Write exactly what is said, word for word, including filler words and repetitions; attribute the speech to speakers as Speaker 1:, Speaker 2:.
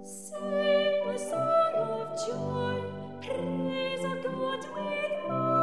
Speaker 1: Sing a song of joy, praise our God with